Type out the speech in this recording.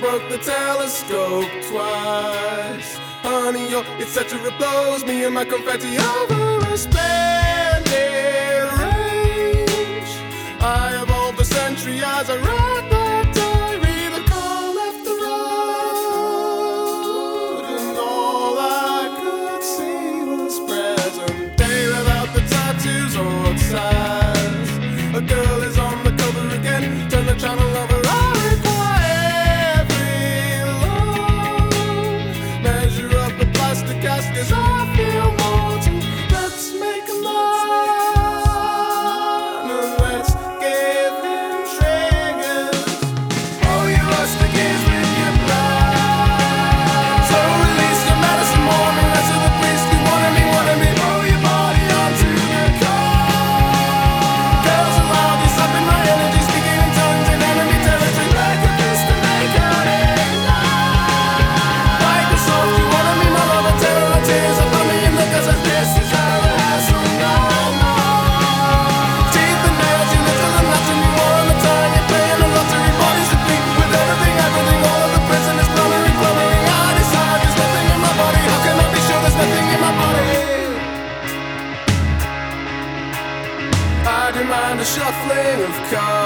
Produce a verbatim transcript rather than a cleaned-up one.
broke the telescope twice. Honey, your etc. blows me and my confetti over a splendid range. I evolved a century as I read that diary. The car left the road, and all I could see was present day without the tattoos or size. A girl is on the cover again. Turn the channel over. I require every loan. Measure up the plastic cast 'cause I feel mortal. Let's make a man and let's give him triggers. Oh, you rustic is with your blood. So release your medicine morning. Rest of the priest, you wanted me, wanted me. Throw your body onto the car. Girls around you, sucking my energy, speaking in tongues in enemy territory. Like a fist to make out it live. Like a soft, you wanted me, my love, a terror of tears upon me. And look as I this is how it has so no more. Teeth and nails, you little and nothing. You more on the time, you're playing a lottery. Bodies replete with everything, everything. All of the prisoners plumbering, plumbering. I decide there's nothing in my body. How can I be sure there's nothing in my body? I demand a shuffling of cards.